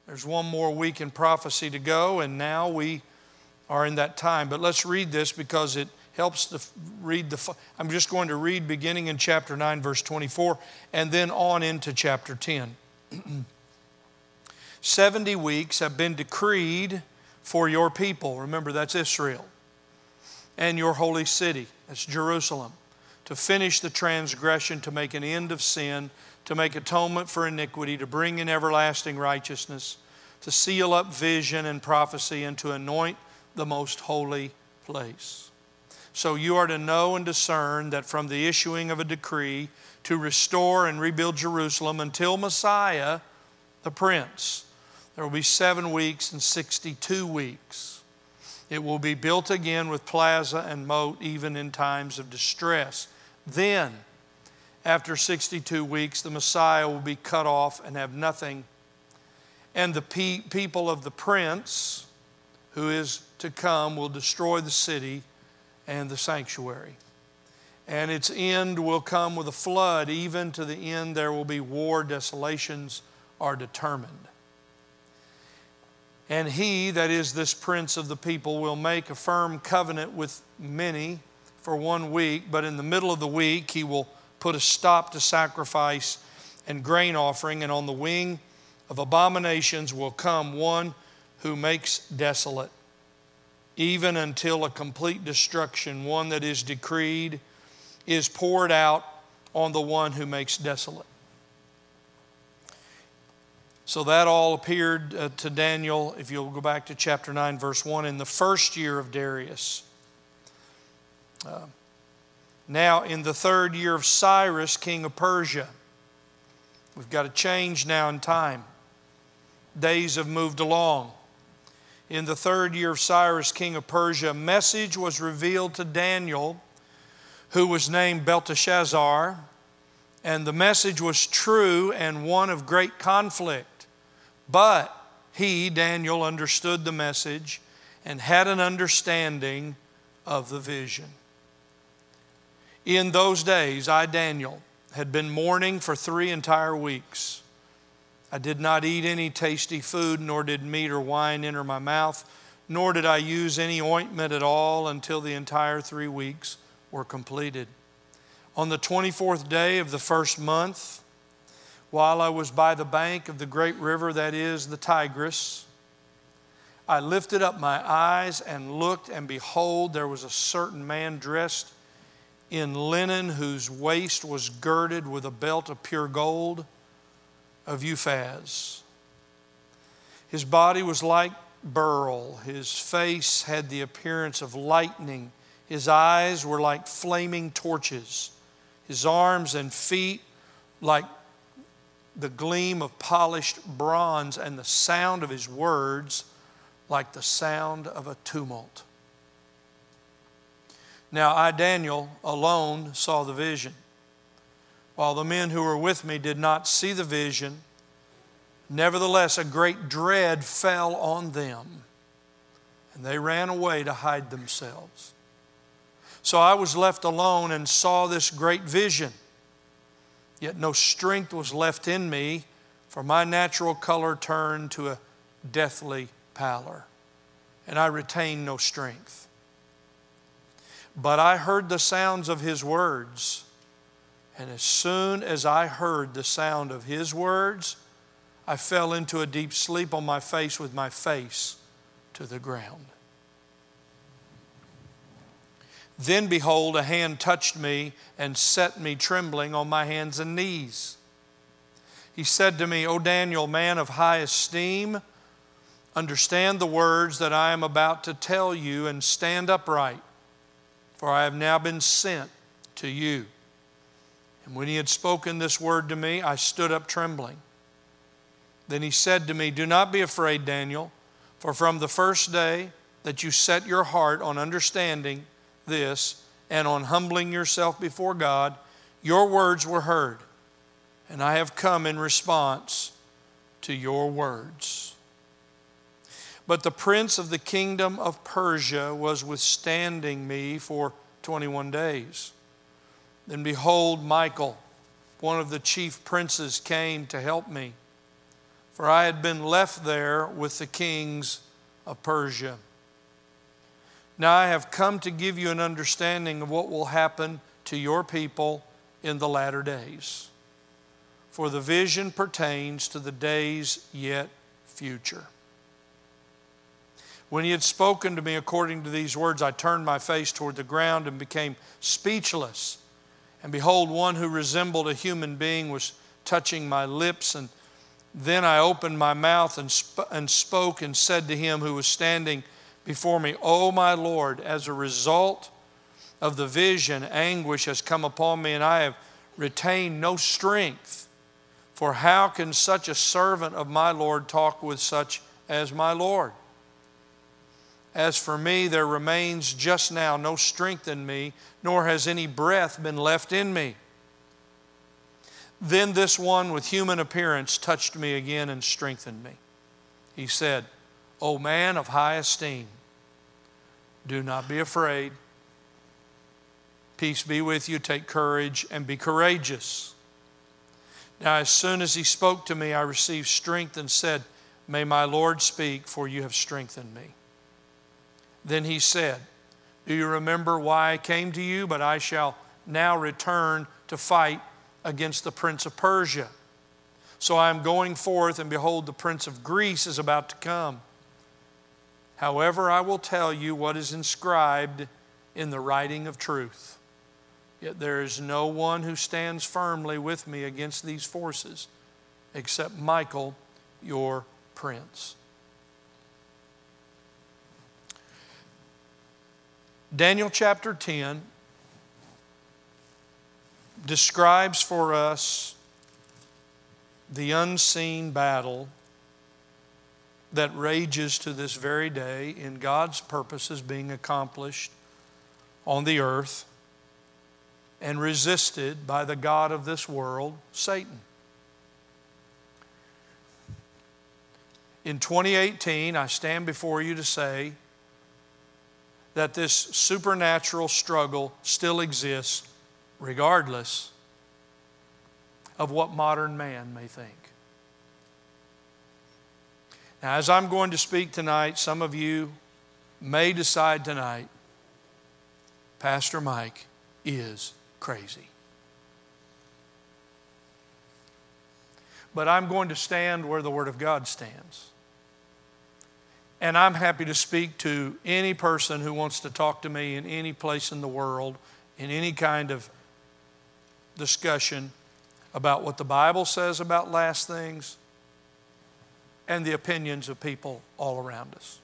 There's one more week in prophecy to go, and now we are in that time. But let's read this because it helps to read I'm just going to read beginning in chapter 9, verse 24, and then on into chapter 10. 70 weeks have been decreed for your people. Remember, that's Israel. And your holy city, that's Jerusalem, to finish the transgression, to make an end of sin, to make atonement for iniquity, to bring in everlasting righteousness, to seal up vision and prophecy, and to anoint the most holy place. So you are to know and discern that from the issuing of a decree to restore and rebuild Jerusalem until Messiah, the Prince, there will be 7 weeks and 62 weeks. It will be built again with plaza and moat, even in times of distress. Then, after 62 weeks, the Messiah will be cut off and have nothing. And the people of the Prince, who is to come, will destroy the city and the sanctuary. And its end will come with a flood. Even to the end there will be war. Desolations are determined. And he, that is this prince of the people, will make a firm covenant with many for 1 week. But in the middle of the week he will put a stop to sacrifice and grain offering. And on the wing of abominations will come one who makes desolate, even until a complete destruction, one that is decreed, is poured out on the one who makes desolate. So that all appeared to Daniel, if you'll go back to chapter 9, verse 1, in the first year of Darius. Now in the 3rd year of Cyrus, king of Persia. We've got a change now in time. Days have moved along. In the 3rd year of Cyrus, king of Persia, a message was revealed to Daniel, who was named Belteshazzar. And the message was true and one of great conflict. But he, Daniel, understood the message and had an understanding of the vision. In those days, I, Daniel, had been mourning for 3 entire weeks. I did not eat any tasty food, nor did meat or wine enter my mouth, nor did I use any ointment at all until the entire 3 weeks were completed. On the 24th day of the 1st month, while I was by the bank of the great river, that is the Tigris, I lifted up my eyes and looked, and behold, there was a certain man dressed in linen, whose waist was girded with a belt of pure gold of Uphaz. His body was like beryl. His face had the appearance of lightning. His eyes were like flaming torches. His arms and feet like the gleam of polished bronze, and the sound of his words like the sound of a tumult. Now I, Daniel, alone saw the vision, while the men who were with me did not see the vision. Nevertheless, a great dread fell on them, and they ran away to hide themselves. So I was left alone and saw this great vision. Yet no strength was left in me, for my natural color turned to a deathly pallor, and I retained no strength. But I heard the sounds of his words, and as soon as I heard the sound of his words, I fell into a deep sleep on my face with my face to the ground. Then behold, a hand touched me and set me trembling on my hands and knees. He said to me, O Daniel, man of high esteem, understand the words that I am about to tell you and stand upright, for I have now been sent to you. And when he had spoken this word to me, I stood up trembling. Then he said to me, do not be afraid, Daniel, for from the first day that you set your heart on understanding this and on humbling yourself before God, your words were heard, and I have come in response to your words. But the prince of the kingdom of Persia was withstanding me for 21 days. Then behold, Michael, one of the chief princes, came to help me. for I had been left there with the kings of Persia. Now I have come to give you an understanding of what will happen to your people in the latter days. For the vision pertains to the days yet future. When he had spoken to me according to these words, I turned my face toward the ground and became speechless. And behold, one who resembled a human being was touching my lips. And then I opened my mouth and spoke and said to him who was standing before me, O my Lord, as a result of the vision, anguish has come upon me, and I have retained no strength. For how can such a servant of my Lord talk with such as my Lord? As for me, there remains just now no strength in me, nor has any breath been left in me. Then this one with human appearance touched me again and strengthened me. He said, O man of high esteem, do not be afraid. Peace be with you. Take courage and be courageous. Now as soon as he spoke to me, I received strength and said, May my Lord speak, for you have strengthened me. Then he said, Do you remember why I came to you? But I shall now return to fight against the prince of Persia. So I am going forth, and behold, the prince of Greece is about to come. However, I will tell you what is inscribed in the writing of truth. Yet there is no one who stands firmly with me against these forces, except Michael, your prince. Daniel chapter 10 describes for us the unseen battle that rages to this very day in God's purposes being accomplished on the earth and resisted by the god of this world, Satan. In 2018, I stand before you to say that this supernatural struggle still exists regardless of what modern man may think. Now, as I'm going to speak tonight, some of you may decide tonight, Pastor Mike is crazy. But I'm going to stand where the Word of God stands. And I'm happy to speak to any person who wants to talk to me in any place in the world, in any kind of discussion about what the Bible says about last things and the opinions of people all around us.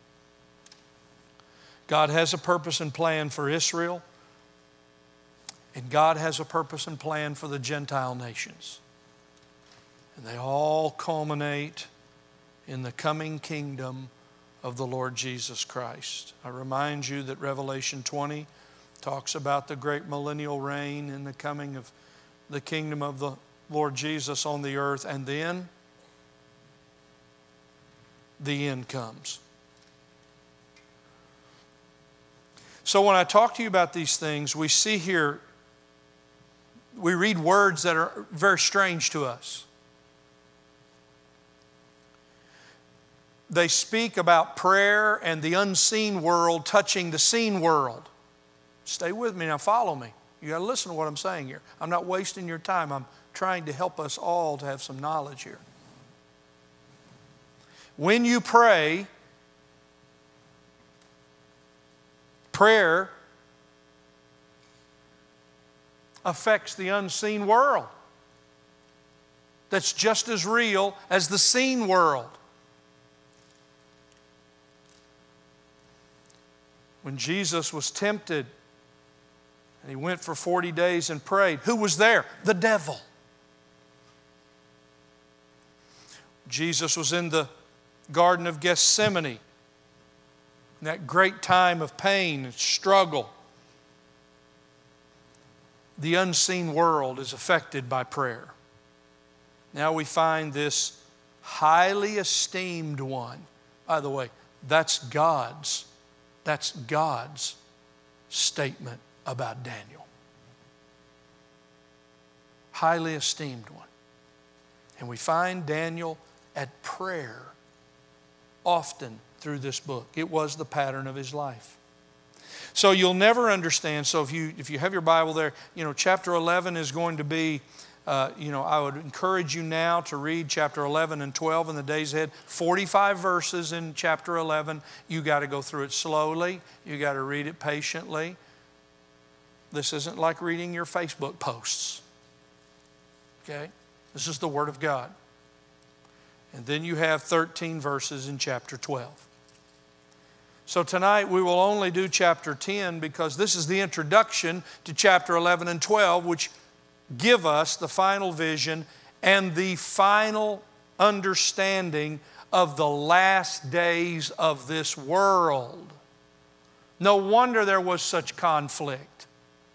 God has a purpose and plan for Israel, and God has a purpose and plan for the Gentile nations. And they all culminate in the coming kingdom of the Lord Jesus Christ. I remind you that Revelation 20 talks about the great millennial reign and the coming of the kingdom of the Lord Jesus on the earth, and then the end comes. So when I talk to you about these things, we see here, we read words that are very strange to us. They speak about prayer and the unseen world touching the seen world. Stay with me now, follow me. You got to listen to what I'm saying here. I'm not wasting your time. I'm trying to help us all to have some knowledge here. When you pray, prayer affects the unseen world that's just as real as the seen world. When Jesus was tempted and he went for 40 days and prayed, who was there? The devil. Jesus was in the Garden of Gethsemane, in that great time of pain and struggle. The unseen world is affected by prayer. Now we find this highly esteemed one. By the way, that's God's statement about Daniel. Highly esteemed one. And we find Daniel at prayer often through this book. It was the pattern of his life. So you'll never understand. So if you have your Bible there, chapter 11 is going to be, I would encourage you now to read chapter 11 and 12 in the days ahead. 45 verses in chapter 11. You got to go through it slowly. You got to read it patiently. This isn't like reading your Facebook posts. Okay? This is the Word of God. And then you have 13 verses in chapter 12. So tonight we will only do chapter 10 because this is the introduction to chapter 11 and 12, which give us the final vision and the final understanding of the last days of this world. No wonder there was such conflict.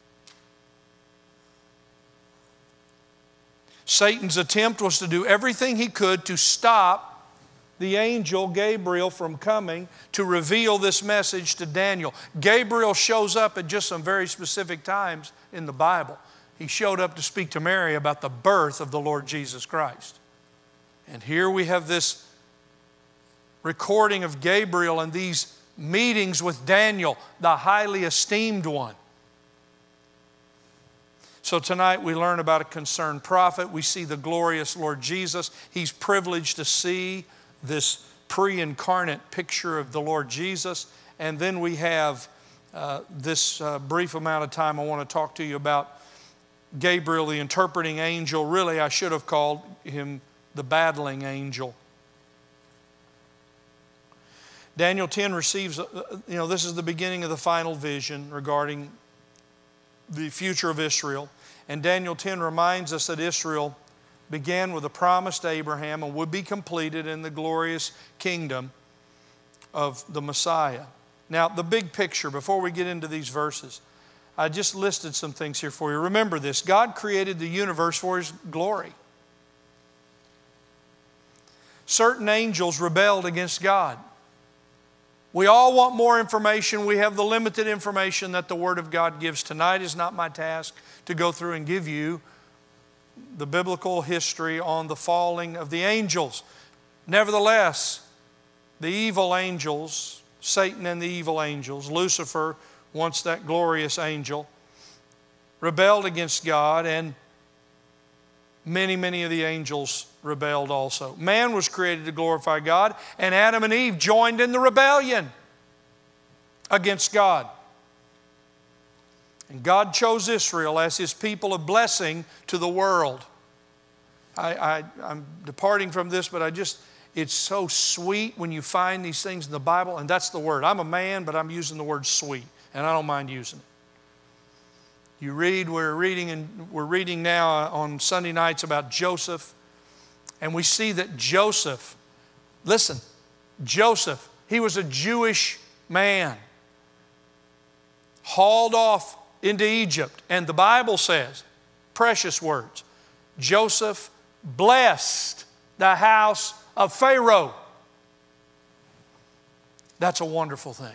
Satan's attempt was to do everything he could to stop the angel Gabriel from coming to reveal this message to Daniel. Gabriel shows up at just some very specific times in the Bible. He showed up to speak to Mary about the birth of the Lord Jesus Christ. And here we have this recording of Gabriel and these meetings with Daniel, the highly esteemed one. So tonight we learn about a concerned prophet. We see the glorious Lord Jesus. He's privileged to see this pre-incarnate picture of the Lord Jesus. And then we have this brief amount of time I want to talk to you about Gabriel, the interpreting angel. Really, I should have called him the battling angel. Daniel 10 receives, this is the beginning of the final vision regarding the future of Israel. And Daniel 10 reminds us that Israel began with a promise to Abraham and would be completed in the glorious kingdom of the Messiah. Now, the big picture, before we get into these verses, I just listed some things here for you. Remember this: God created the universe for His glory. Certain angels rebelled against God. We all want more information. We have the limited information that the Word of God gives. Tonight is not my task to go through and give you the biblical history on the falling of the angels. Nevertheless, the evil angels, Satan and the evil angels, Lucifer, once that glorious angel, rebelled against God, and many of the angels rebelled also. Man was created to glorify God, and Adam and Eve joined in the rebellion against God. And God chose Israel as His people of blessing to the world. I'm departing from this, but it's so sweet when you find these things in the Bible, and that's the word. I'm a man, but I'm using the word sweet, and I don't mind using it. We're reading now on Sunday nights about Joseph, and we see that Joseph, he was a Jewish man, hauled off into Egypt. And the Bible says, precious words, Joseph blessed the house of Pharaoh. That's a wonderful thing.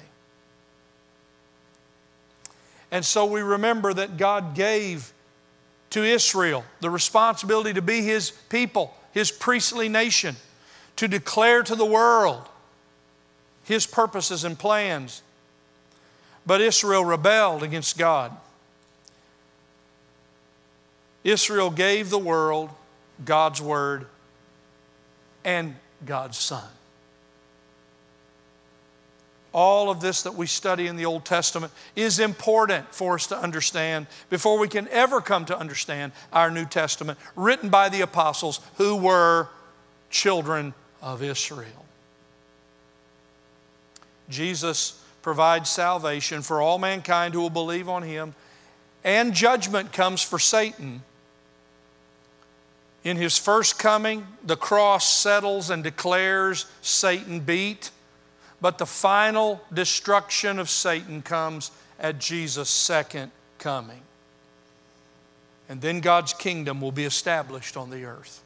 And so we remember that God gave to Israel the responsibility to be His people, His priestly nation, to declare to the world His purposes and plans. But Israel rebelled against God. Israel gave the world God's Word and God's Son. All of this that we study in the Old Testament is important for us to understand before we can ever come to understand our New Testament, written by the apostles who were children of Israel. Jesus provides salvation for all mankind who will believe on Him, and judgment comes for Satan. In His first coming, the cross settles and declares Satan beat. But the final destruction of Satan comes at Jesus' second coming. And then God's kingdom will be established on the earth.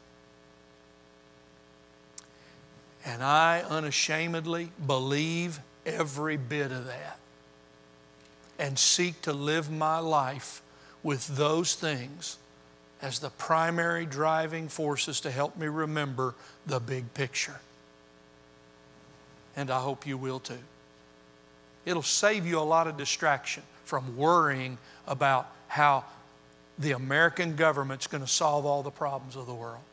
And I unashamedly believe every bit of that and seek to live my life with those things as the primary driving forces to help me remember the big picture. And I hope you will too. It'll save you a lot of distraction from worrying about how the American government's going to solve all the problems of the world.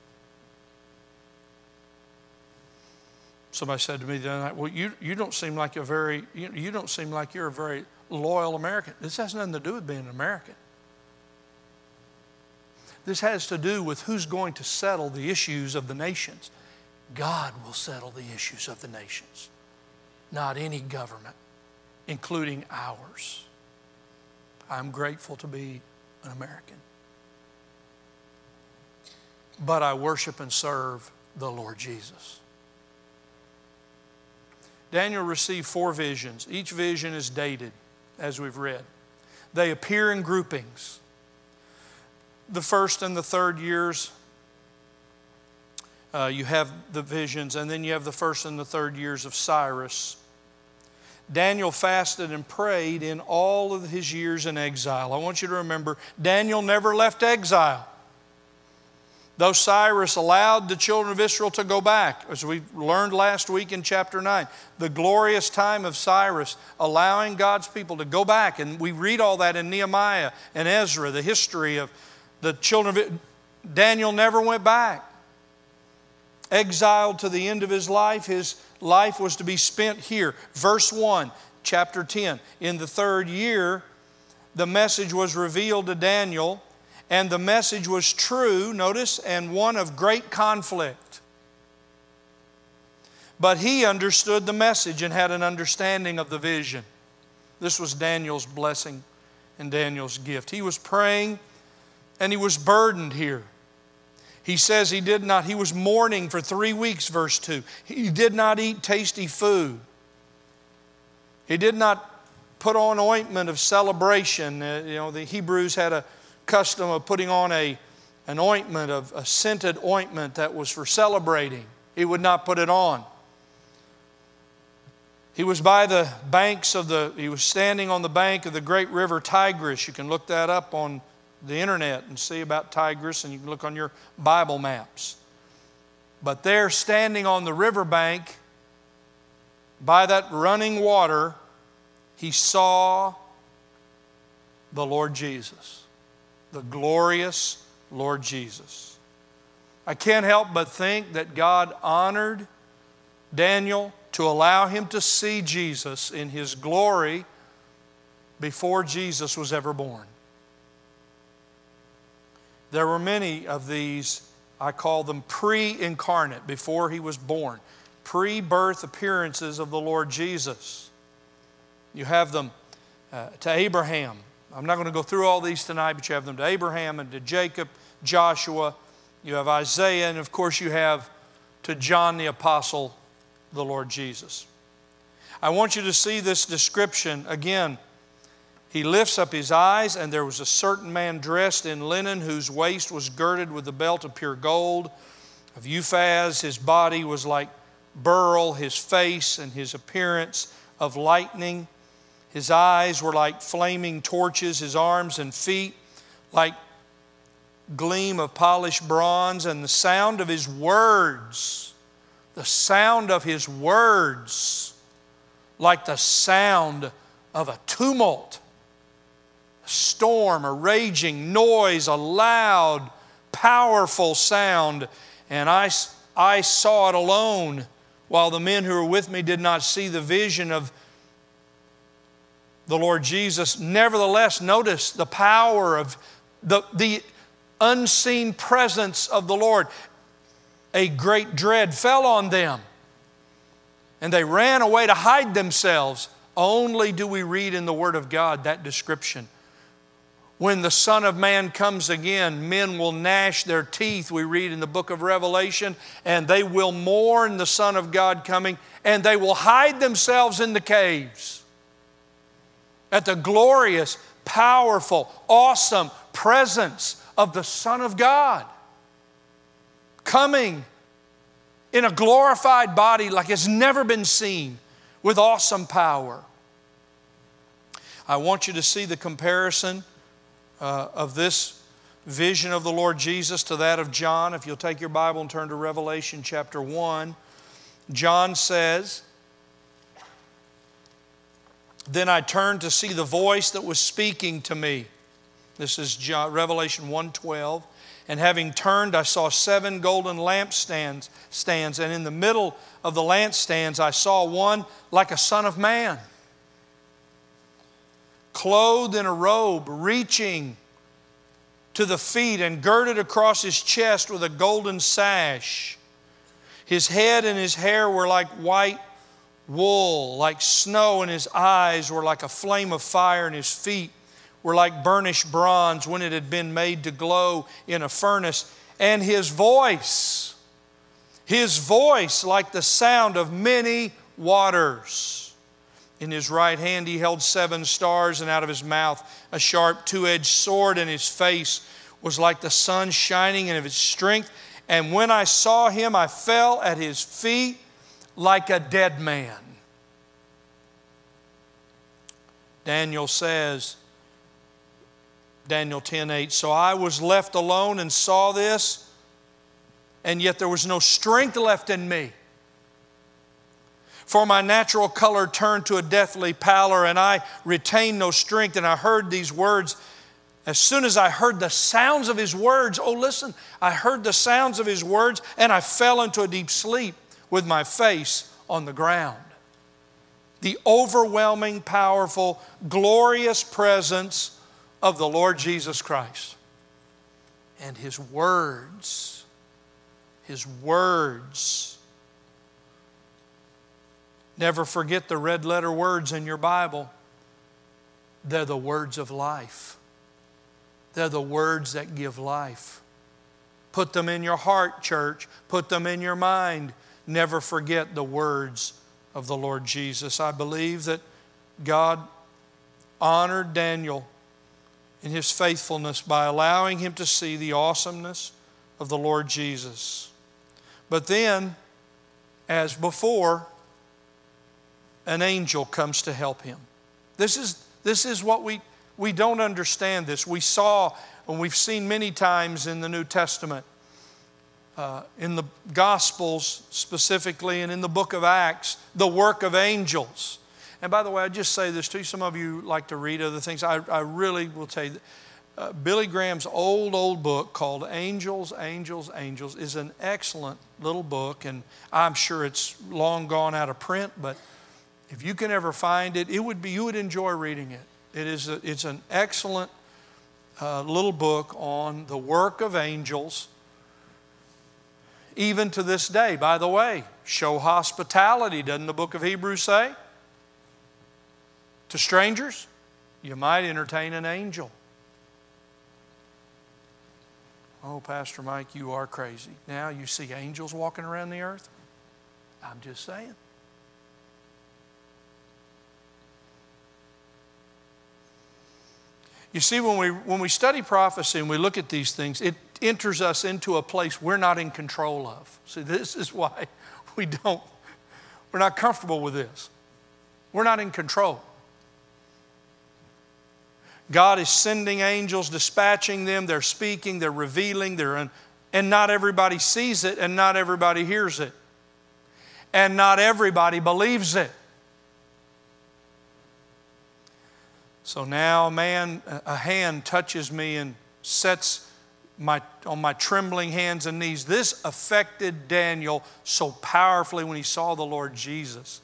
Somebody said to me the other night, well, you don't seem like you're a very loyal American. This has nothing to do with being an American. This has to do with who's going to settle the issues of the nations. God will settle the issues of the nations, not any government, including ours. I'm grateful to be an American. But I worship and serve the Lord Jesus. Daniel received 4 visions. Each vision is dated, as we've read. They appear in groupings. The first and the third years, you have the visions, and then you have the first and the third years of Cyrus. Daniel fasted and prayed in all of his years in exile. I want you to remember, Daniel never left exile. Though Cyrus allowed the children of Israel to go back, as we learned last week in chapter 9, the glorious time of Cyrus allowing God's people to go back. And we read all that in Nehemiah and Ezra, the history of the children of Israel. Daniel never went back. Exiled to the end of his life was to be spent here. Verse 1, chapter 10. In the third year, the message was revealed to Daniel, and the message was true, notice, and one of great conflict. But he understood the message and had an understanding of the vision. This was Daniel's blessing and Daniel's gift. He was praying and he was burdened here. He says he was mourning for 3 weeks, verse 2. He did not eat tasty food. He did not put on ointment of celebration. The Hebrews had a custom of putting on an ointment, of a scented ointment that was for celebrating. He would not put it on. He was he was standing on the bank of the great river Tigris. You can look that up on the internet and see about Tigris, and you can look on your Bible maps. But there, standing on the riverbank by that running water, he saw the Lord Jesus, the glorious Lord Jesus. I can't help but think that God honored Daniel to allow him to see Jesus in His glory before Jesus was ever born. There were many of these, I call them pre-incarnate, before He was born, pre-birth appearances of the Lord Jesus. You have them to Abraham. I'm not going to go through all these tonight, but you have them to Abraham and to Jacob, Joshua. You have Isaiah, and of course you have to John the Apostle, the Lord Jesus. I want you to see this description again. He lifts up his eyes, and there was a certain man dressed in linen, whose waist was girded with a belt of pure gold, of Uphaz. His body was like beryl, his face and his appearance of lightning. His eyes were like flaming torches, his arms and feet like gleam of polished bronze, and the sound of his words like the sound of a tumult, a storm, a raging noise, a loud, powerful sound. And I saw it alone, while the men who were with me did not see the vision of the Lord Jesus. Nevertheless, notice the power of the unseen presence of the Lord. A great dread fell on them, and they ran away to hide themselves. Only do we read in the Word of God that description. When the Son of Man comes again, men will gnash their teeth, we read in the book of Revelation, and they will mourn the Son of God coming, and they will hide themselves in the caves at the glorious, powerful, awesome presence of the Son of God, coming in a glorified body like it's never been seen, with awesome power. I want you to see the comparison of this vision of the Lord Jesus to that of John. If you'll take your Bible and turn to Revelation chapter 1, John says, "Then I turned to see the voice that was speaking to me." This is Revelation 1:12. "And having turned, I saw 7 golden lampstands, and in the middle of the lampstands I saw one like a son of man, clothed in a robe, reaching to the feet and girded across his chest with a golden sash. His head and his hair were like white wool, like snow, and his eyes were like a flame of fire, and his feet were like burnished bronze when it had been made to glow in a furnace. And his voice like the sound of many waters. In his right hand he held 7 stars, and out of his mouth a sharp 2-edged sword, and his face was like the sun shining in of its strength. And when I saw him, I fell at his feet like a dead man." Daniel says, Daniel 10:8, "So I was left alone and saw this, and yet there was no strength left in me. For my natural color turned to a deathly pallor, and I retained no strength. And I heard these words. As soon as I heard the sounds of his words," oh listen, "I heard the sounds of his words, and I fell into a deep sleep with my face on the ground." The overwhelming, powerful, glorious presence of the Lord Jesus Christ. And His words. Never forget the red letter words in your Bible. They're the words of life. They're the words that give life. Put them in your heart, church. Put them in your mind. Never forget the words of the Lord Jesus. I believe that God honored Daniel in his faithfulness by allowing him to see the awesomeness of the Lord Jesus. But then, as before, an angel comes to help him. This is what we don't understand this. We saw, and we've seen many times in the New Testament, in the Gospels specifically, and in the book of Acts, the work of angels. And by the way, I just say this to you. Some of you like to read other things. I really will tell you, Billy Graham's old book called Angels, Angels, Angels is an excellent little book, and I'm sure it's long gone out of print, but if you can ever find it, you would enjoy reading it. It's an excellent little book on the work of angels. Even to this day, by the way, show hospitality, doesn't the book of Hebrews say? To strangers, you might entertain an angel. Oh, Pastor Mike, you are crazy. Now you see angels walking around the earth? I'm just saying. You see, when we study prophecy and we look at these things, it enters us into a place we're not in control of. See, this is why we're not comfortable with this. We're not in control. God is sending angels, dispatching them, they're speaking, they're revealing, and not everybody sees it, and not everybody hears it. And not everybody believes it. So now a hand touches me and sets on my trembling hands and knees. This affected Daniel so powerfully when he saw the Lord Jesus.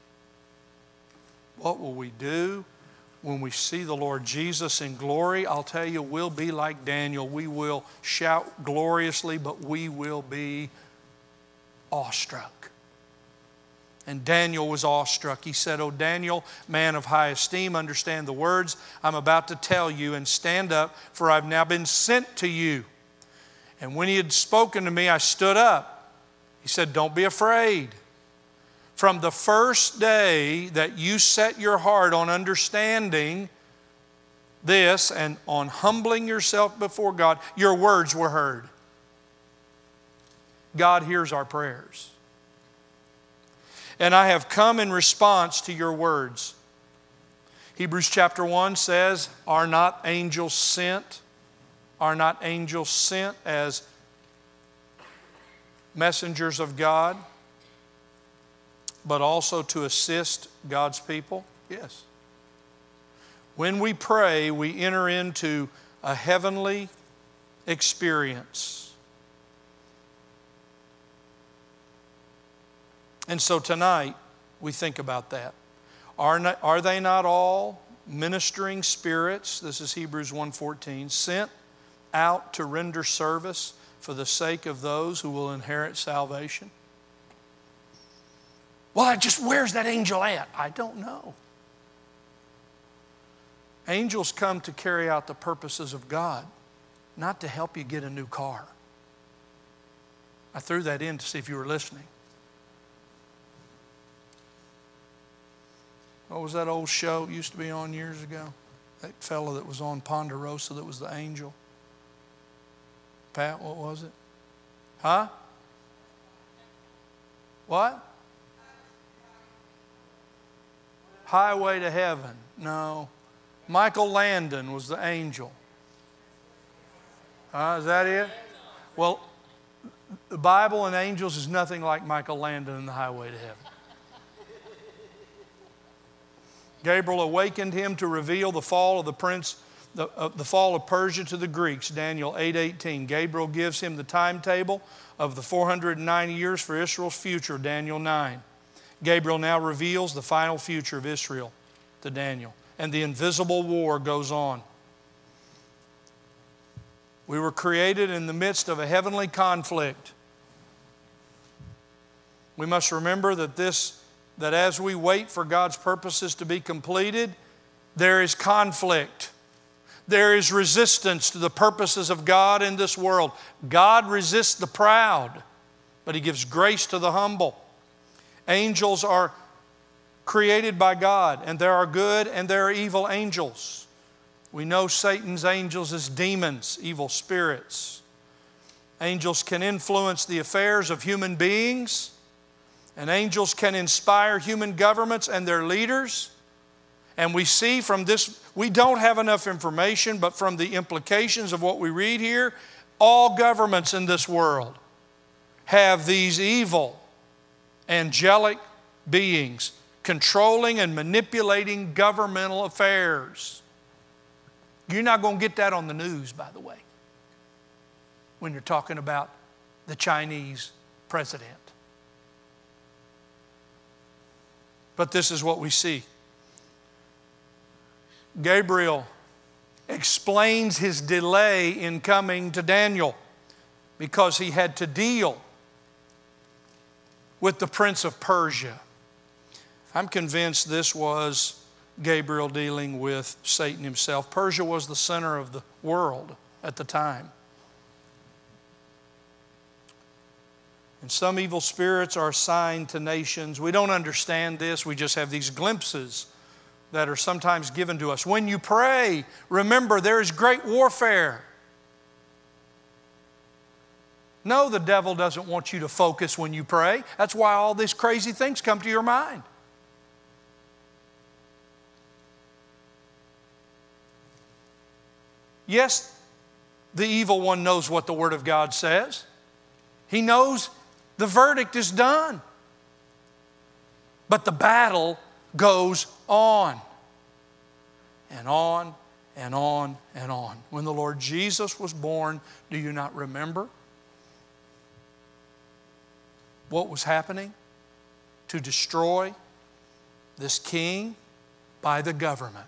What will we do when we see the Lord Jesus in glory? I'll tell you, we'll be like Daniel. We will shout gloriously, but we will be awestruck. And Daniel was awestruck. He said, "O Daniel, man of high esteem, understand the words I'm about to tell you, and stand up, for I've now been sent to you." And when he had spoken to me, I stood up. He said, "Don't be afraid. From the first day that you set your heart on understanding this and on humbling yourself before God, your words were heard." God hears our prayers. "And I have come in response to your words." Hebrews chapter 1 says, "Are not angels sent Are not angels sent as messengers of God, but also to assist God's people? Yes. When we pray, we enter into a heavenly experience. And so tonight, we think about that. Are they not all ministering spirits, this is Hebrews 1:14, sent out to render service for the sake of those who will inherit salvation? Well, where's that angel at? I don't know. Angels come to carry out the purposes of God, not to help you get a new car. I threw that in to see if you were listening. What was that old show it used to be on years ago? That fellow that was on Ponderosa that was the angel. Pat, what was it? Huh? What? Highway to Heaven. No. Michael Landon was the angel. Is that it? Well, the Bible and angels is nothing like Michael Landon and the Highway to Heaven. Gabriel awakened him to reveal the fall of the fall of Persia to the Greeks, Daniel 8:18. Gabriel gives him the timetable of the 490 years for Israel's future, Daniel 9. Gabriel now reveals the final future of Israel to Daniel. And the invisible war goes on. We were created in the midst of a heavenly conflict. We must remember that as we wait for God's purposes to be completed, there is conflict. There is resistance to the purposes of God in this world. God resists the proud, but He gives grace to the humble. Angels are created by God, and there are good and there are evil angels. We know Satan's angels as demons, evil spirits. Angels can influence the affairs of human beings, and angels can inspire human governments and their leaders. And we see from this, we don't have enough information, but from the implications of what we read here, all governments in this world have these evil, angelic beings controlling and manipulating governmental affairs. You're not going to get that on the news, by the way, when you're talking about the Chinese president. But this is what we see. Gabriel explains his delay in coming to Daniel because he had to deal with the prince of Persia. I'm convinced this was Gabriel dealing with Satan himself. Persia was the center of the world at the time. And some evil spirits are assigned to nations. We don't understand this. We just have these glimpses that are sometimes given to us. When you pray, remember there is great warfare. No, the devil doesn't want you to focus when you pray. That's why all these crazy things come to your mind. Yes, the evil one knows what the Word of God says. He knows the verdict is done. But the battle goes on and on and on and on. When the Lord Jesus was born, do you not remember what was happening? To destroy this king by the government.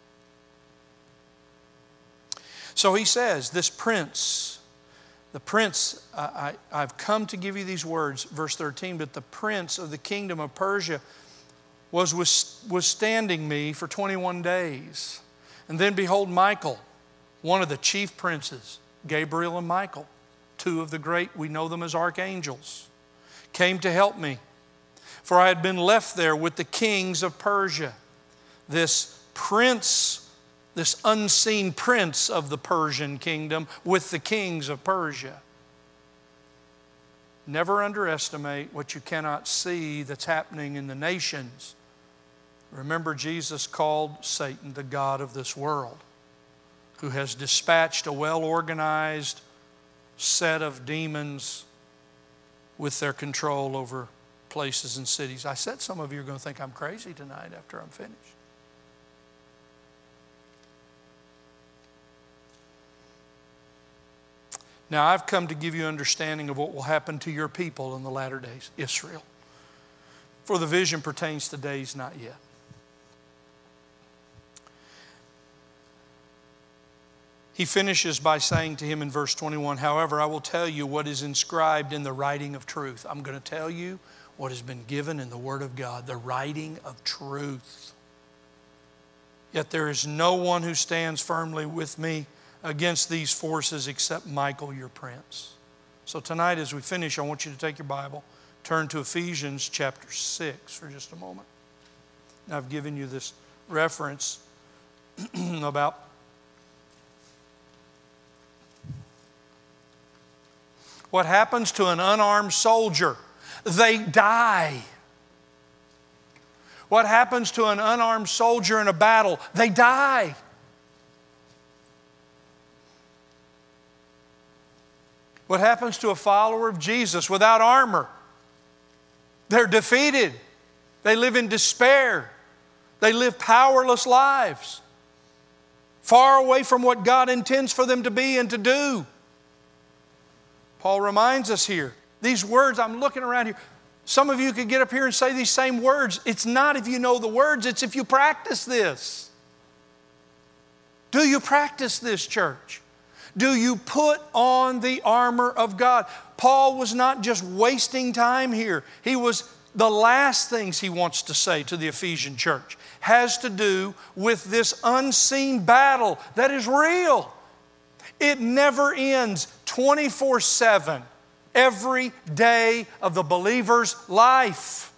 So he says, this prince, the prince, I've come to give you these words, verse 13, but the prince of the kingdom of Persia was withstanding me for 21 days. And then behold, Michael, one of the chief princes, Gabriel and Michael, two of the great, we know them as archangels, came to help me. For I had been left there with the kings of Persia. This prince, this unseen prince of the Persian kingdom with the kings of Persia. Never underestimate what you cannot see that's happening in the nations. Remember, Jesus called Satan the god of this world. who has dispatched a well-organized set of demons with their control over places and cities. I said some of you are going to think I'm crazy tonight after I'm finished. Now, I've come to give you understanding of what will happen to your people in the latter days, Israel. For the vision pertains to days not yet. He finishes by saying to him in verse 21, however, I will tell you what is inscribed in the writing of truth. I'm going to tell you what has been given in the Word of God, the writing of truth. Yet there is no one who stands firmly with me against these forces except Michael, your prince. So tonight as we finish, I want you to take your Bible, turn to Ephesians chapter 6 for just a moment. Now, I've given you this reference about what happens to an unarmed soldier. They die. What happens to an unarmed soldier in a battle? They die. What happens to a follower of Jesus without armor? They're defeated. They live in despair. They live powerless lives, far away from what God intends for them to be and to do. Paul reminds us here, these words, I'm looking around here, some of you could get up here and say these same words. It's not if you know the words, it's if you practice this. Do you practice this, church? Do you put on the armor of God? Paul was not just wasting time here. The last things he wants to say to the Ephesian church has to do with this unseen battle that is real. It never ends 24/7, every day of the believer's life.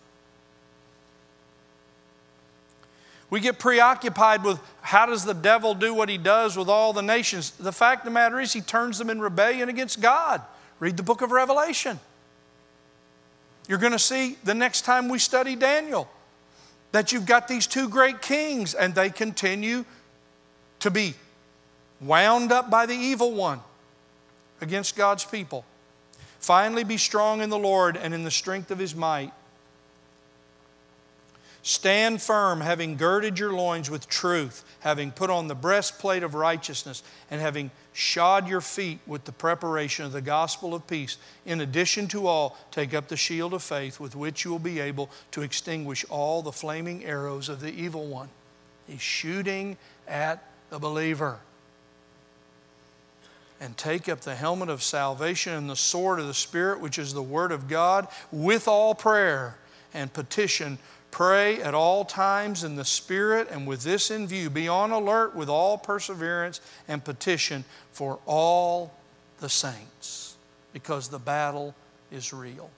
We get preoccupied with how does the devil do what he does with all the nations. The fact of the matter is he turns them in rebellion against God. Read the book of Revelation. You're going to see the next time we study Daniel that you've got these two great kings and they continue to be wound up by the evil one against God's people. Finally, be strong in the Lord and in the strength of His might. Stand firm, having girded your loins with truth, having put on the breastplate of righteousness, and having shod your feet with the preparation of the gospel of peace. In addition to all, take up the shield of faith with which you will be able to extinguish all the flaming arrows of the evil one. He's shooting at the believer. And take up the helmet of salvation and the sword of the Spirit, which is the Word of God, with all prayer and petition. Pray at all times in the Spirit, and with this in view, be on alert with all perseverance and petition for all the saints, because the battle is real.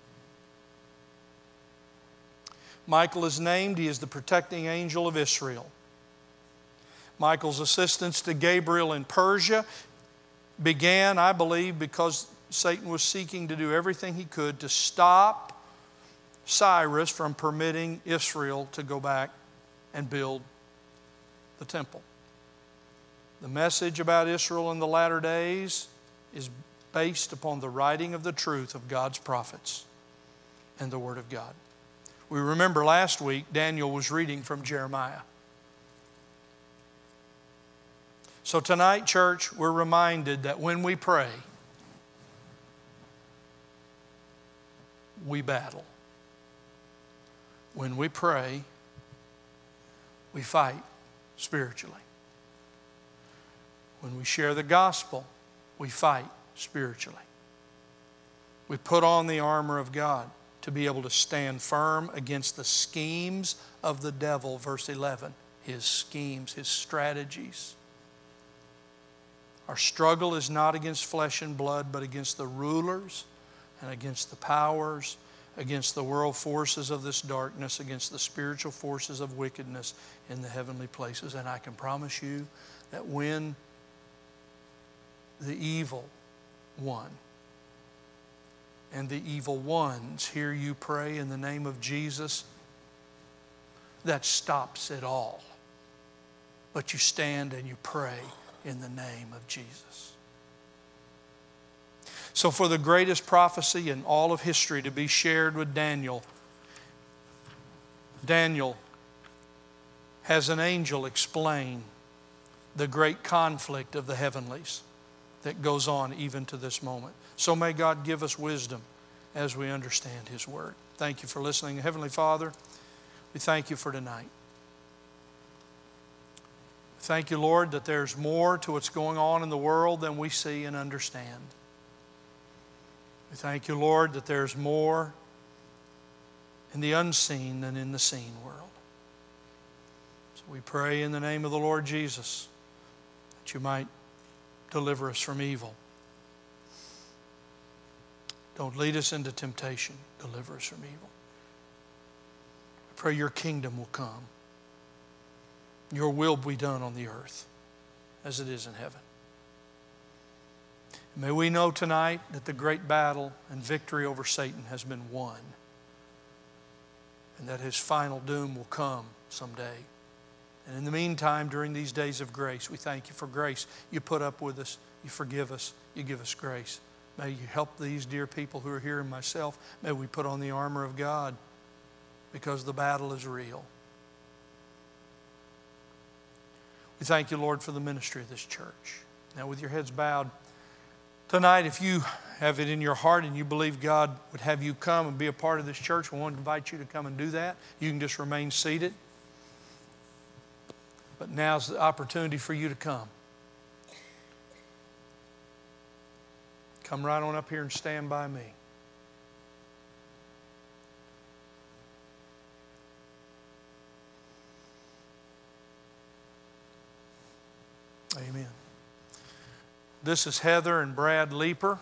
Michael is named. He is the protecting angel of Israel. Michael's assistance to Gabriel in Persia began, I believe, because Satan was seeking to do everything he could to stop Cyrus from permitting Israel to go back and build the temple. The message about Israel in the latter days is based upon the writing of the truth of God's prophets and the Word of God. We remember last week Daniel was reading from Jeremiah. So tonight, church, we're reminded that when we pray, we battle. When we pray, we fight spiritually. When we share the gospel, we fight spiritually. We put on the armor of God to be able to stand firm against the schemes of the devil, verse 11. His schemes, his strategies. Our struggle is not against flesh and blood, but against the rulers and against the powers, against the world forces of this darkness, against the spiritual forces of wickedness in the heavenly places. And I can promise you that when the evil one and the evil ones hear you pray in the name of Jesus, that stops it all. But you stand and you pray in the name of Jesus. So for the greatest prophecy in all of history to be shared with Daniel, Daniel has an angel explain the great conflict of the heavenlies that goes on even to this moment. So may God give us wisdom as we understand His Word. Thank you for listening. Heavenly Father, we thank you for tonight. Thank you, Lord, that there's more to what's going on in the world than we see and understand. We thank you, Lord, that there's more in the unseen than in the seen world. So we pray in the name of the Lord Jesus that you might deliver us from evil. Don't lead us into temptation. Deliver us from evil. We pray your kingdom will come. Your will be done on the earth as it is in heaven. May we know tonight that the great battle and victory over Satan has been won, and that his final doom will come someday. And in the meantime, during these days of grace, we thank you for grace. You put up with us, you forgive us, you give us grace. May you help these dear people who are here and myself. May we put on the armor of God, because the battle is real. We thank you, Lord, for the ministry of this church. Now, with your heads bowed, tonight, if you have it in your heart and you believe God would have you come and be a part of this church, we want to invite you to come and do that. You can just remain seated. But now's the opportunity for you to come. Come right on up here and stand by me. Amen. This is Heather and Brad Leeper.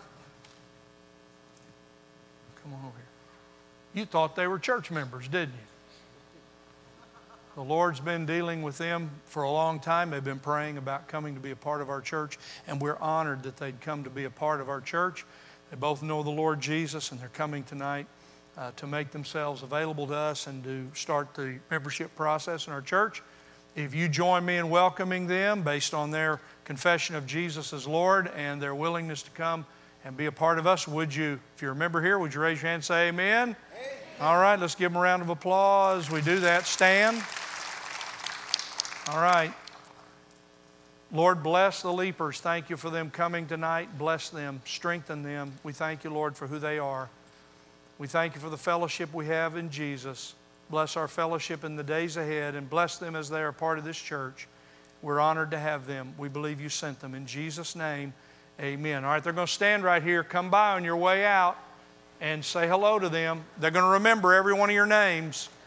Come on over here. You thought they were church members, didn't you? The Lord's been dealing with them for a long time. They've been praying about coming to be a part of our church, and we're honored that they'd come to be a part of our church. They both know the Lord Jesus, and they're coming tonight to make themselves available to us and to start the membership process in our church. If you join me in welcoming them based on their confession of Jesus as Lord and their willingness to come and be a part of us, would you, if you're a member here, would you raise your hand and say amen? Amen. All right, let's give them a round of applause. We do that. Stand. All right. Lord, bless the Leapers. Thank you for them coming tonight. Bless them. Strengthen them. We thank you, Lord, for who they are. We thank you for the fellowship we have in Jesus. Bless our fellowship in the days ahead and bless them as they are part of this church. We're honored to have them. We believe you sent them. In Jesus' name, amen. All right, they're going to stand right here. Come by on your way out and say hello to them. They're going to remember every one of your names.